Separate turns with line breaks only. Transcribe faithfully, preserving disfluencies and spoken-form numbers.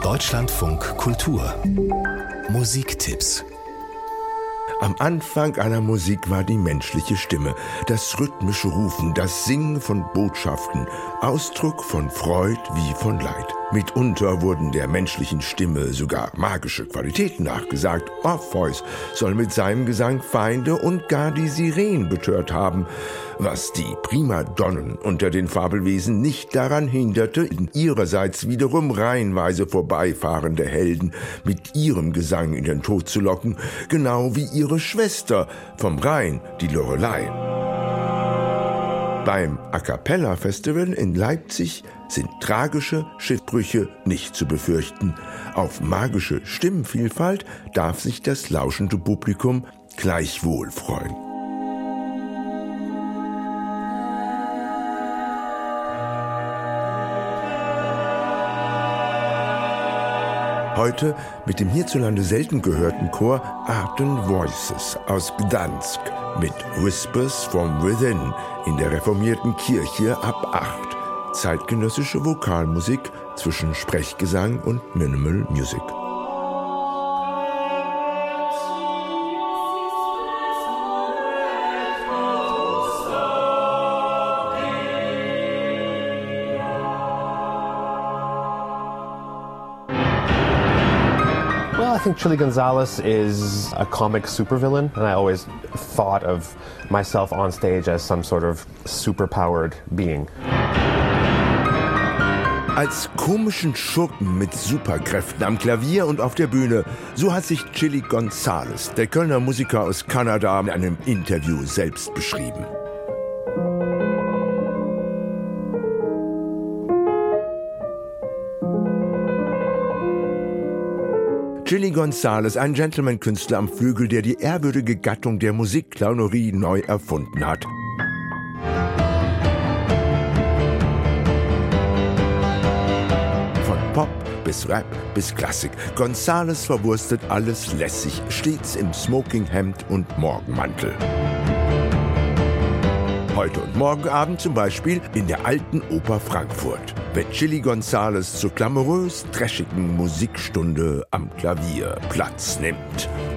Deutschlandfunk Kultur Musiktipps.
Am Anfang aller Musik war die menschliche Stimme, das rhythmische Rufen, das Singen von Botschaften, Ausdruck von Freud wie von Leid. Mitunter wurden der menschlichen Stimme sogar magische Qualitäten nachgesagt. Orpheus soll mit seinem Gesang Feinde und gar die Sirenen betört haben, was die Primadonnen unter den Fabelwesen nicht daran hinderte, ihrerseits wiederum reihenweise vorbeifahrende Helden mit ihrem Gesang in den Tod zu locken, genau wie ihre Schwester vom Rhein, die Lorelei. Beim A-Cappella-Festival in Leipzig sind tragische Schiffbrüche nicht zu befürchten. Auf magische Stimmvielfalt darf sich das lauschende Publikum gleichwohl freuen. Heute mit dem hierzulande selten gehörten Chor Art and Voices aus Gdansk mit Whispers from Within in der reformierten Kirche ab acht. Zeitgenössische Vokalmusik zwischen Sprechgesang und Minimal Music.
Well, I think Chilly Gonzales is a comic supervillain, and I always thought of myself on stage as some sort of superpowered being.
Als komischen Schurken mit Superkräften am Klavier und auf der Bühne, so hat sich Chilly Gonzales, der Kölner Musiker aus Kanada, in einem Interview selbst beschrieben. Chilly Gonzales, ein Gentleman-Künstler am Flügel, der die ehrwürdige Gattung der Musikclownerie neu erfunden hat. Von Pop bis Rap bis Klassik. Gonzales verwurstet alles lässig, stets im Smokinghemd und Morgenmantel. Heute und morgen Abend zum Beispiel in der Alten Oper Frankfurt, wenn Chilly Gonzales zur glamourös-trashigen Musikstunde am Klavier Platz nimmt.